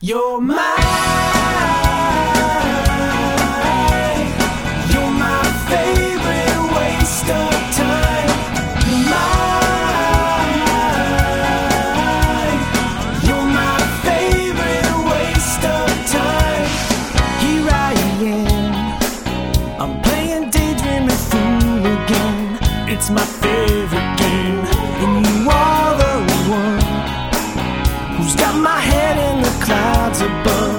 You're mine. You're my favorite waste of time. You're mine. You're my favorite waste of time. Here I am, I'm playing daydreaming fool again. It's my favorite game, and you are the one who's got my head in the clouds above.